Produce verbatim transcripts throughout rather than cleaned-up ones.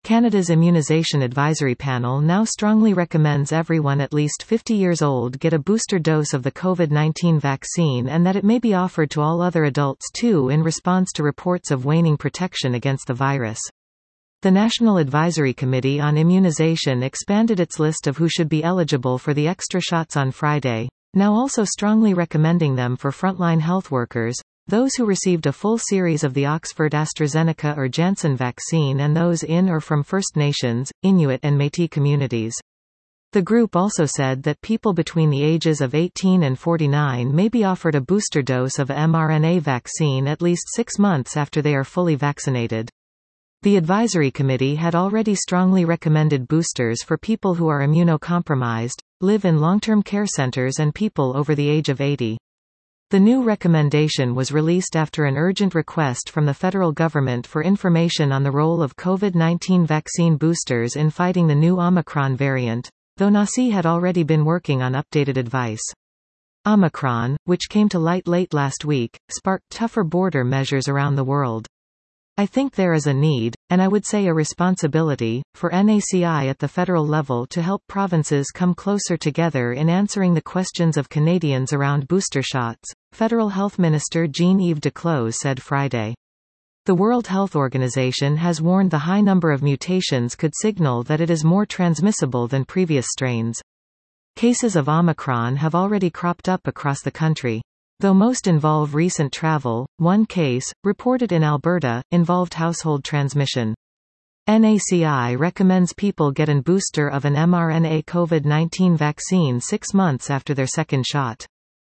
Canada's Immunisation Advisory Panel now strongly recommends everyone at least fifty years old get a booster dose of the COVID nineteen vaccine and that it may be offered to all other adults too in response to reports of waning protection against the virus. The National Advisory Committee on Immunization expanded its list of who should be eligible for the extra shots on Friday, now also strongly recommending them for frontline health workers, those who received a full series of the Oxford AstraZeneca or Janssen vaccine and those in or from First Nations, Inuit and Métis communities. The group also said that people between the ages of eighteen and forty-nine may be offered a booster dose of a mRNA vaccine at least six months after they are fully vaccinated. The advisory committee had already strongly recommended boosters for people who are immunocompromised, live in long-term care centers and people over the age of eighty. The new recommendation was released after an urgent request from the federal government for information on the role of COVID nineteen vaccine boosters in fighting the new Omicron variant, though N A C I had already been working on updated advice. Omicron, which came to light late last week, sparked tougher border measures around the world. I think there is a need, and I would say a responsibility, for N A C I at the federal level to help provinces come closer together in answering the questions of Canadians around booster shots, Federal Health Minister Jean-Yves Duclos said Friday. The World Health Organization has warned the high number of mutations could signal that it is more transmissible than previous strains. Cases of Omicron have already cropped up across the country. Though most involve recent travel, one case, reported in Alberta, involved household transmission. N A C I recommends people get a booster of an mRNA COVID nineteen vaccine six months after their second shot.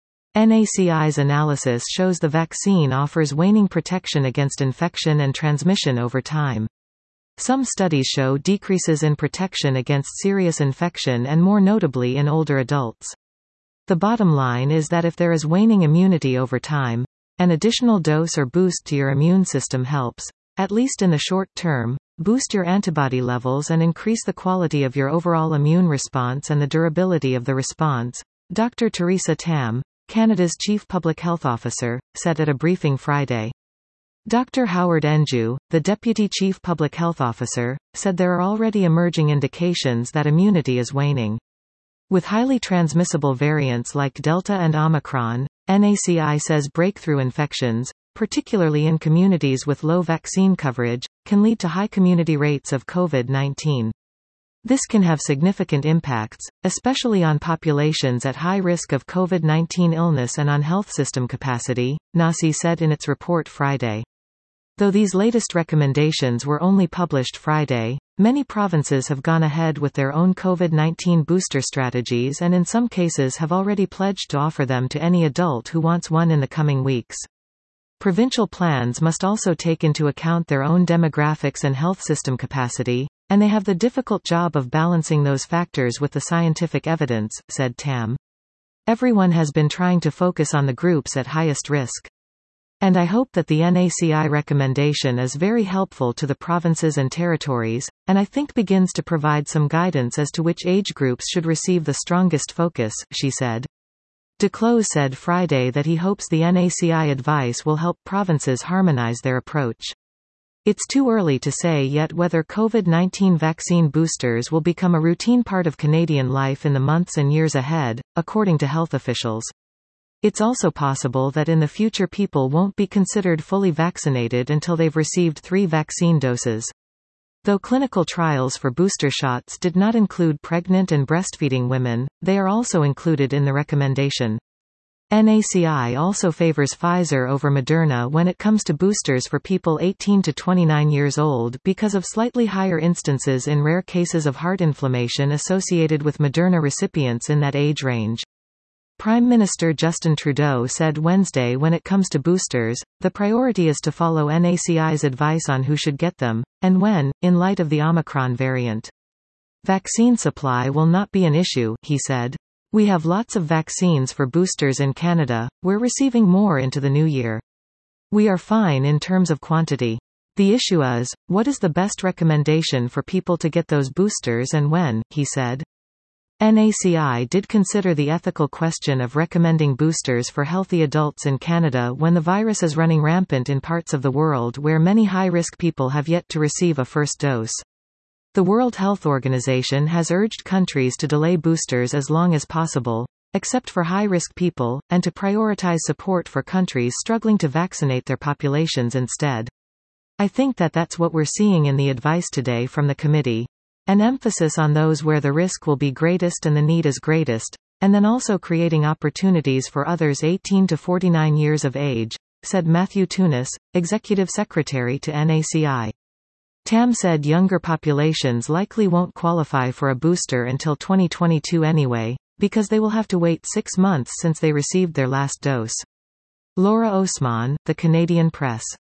N A C I's analysis shows the vaccine offers waning protection against infection and transmission over time. Some studies show decreases in protection against serious infection and more notably in older adults. The bottom line is that if there is waning immunity over time, an additional dose or boost to your immune system helps, at least in the short term, boost your antibody levels and increase the quality of your overall immune response and the durability of the response, Doctor Theresa Tam, Canada's Chief Public Health Officer, said at a briefing Friday. Doctor Howard Enju, the Deputy Chief Public Health Officer, said there are already emerging indications that immunity is waning. With highly transmissible variants like Delta and Omicron, N A C I says breakthrough infections, particularly in communities with low vaccine coverage, can lead to high community rates of COVID nineteen. This can have significant impacts, especially on populations at high risk of COVID nineteen illness and on health system capacity, N A C I said in its report Friday. Though these latest recommendations were only published Friday, many provinces have gone ahead with their own COVID nineteen booster strategies and in some cases have already pledged to offer them to any adult who wants one in the coming weeks. Provincial plans must also take into account their own demographics and health system capacity, and they have the difficult job of balancing those factors with the scientific evidence, said Tam. Everyone has been trying to focus on the groups at highest risk. And I hope that the N A C I recommendation is very helpful to the provinces and territories, and I think begins to provide some guidance as to which age groups should receive the strongest focus, she said. Duclos said Friday that he hopes the N A C I advice will help provinces harmonize their approach. It's too early to say yet whether COVID nineteen vaccine boosters will become a routine part of Canadian life in the months and years ahead, according to health officials. It's also possible that in the future people won't be considered fully vaccinated until they've received three vaccine doses. Though clinical trials for booster shots did not include pregnant and breastfeeding women, they are also included in the recommendation. N A C I also favors Pfizer over Moderna when it comes to boosters for people eighteen to twenty-nine years old because of slightly higher instances in rare cases of heart inflammation associated with Moderna recipients in that age range. Prime Minister Justin Trudeau said Wednesday when it comes to boosters, the priority is to follow N A C I's advice on who should get them, and when, in light of the Omicron variant. Vaccine supply will not be an issue, he said. We have lots of vaccines for boosters in Canada, we're receiving more into the new year. We are fine in terms of quantity. The issue is, what is the best recommendation for people to get those boosters and when, he said. N A C I did consider the ethical question of recommending boosters for healthy adults in Canada when the virus is running rampant in parts of the world where many high-risk people have yet to receive a first dose. The World Health Organization has urged countries to delay boosters as long as possible, except for high-risk people, and to prioritize support for countries struggling to vaccinate their populations instead. I think that that's what we're seeing in the advice today from the committee. An emphasis on those where the risk will be greatest and the need is greatest, and then also creating opportunities for others eighteen to forty-nine years of age, said Matthew Tunis, Executive Secretary to N A C I. Tam said younger populations likely won't qualify for a booster until twenty twenty-two anyway, because they will have to wait six months since they received their last dose. Laura Osman, The Canadian Press.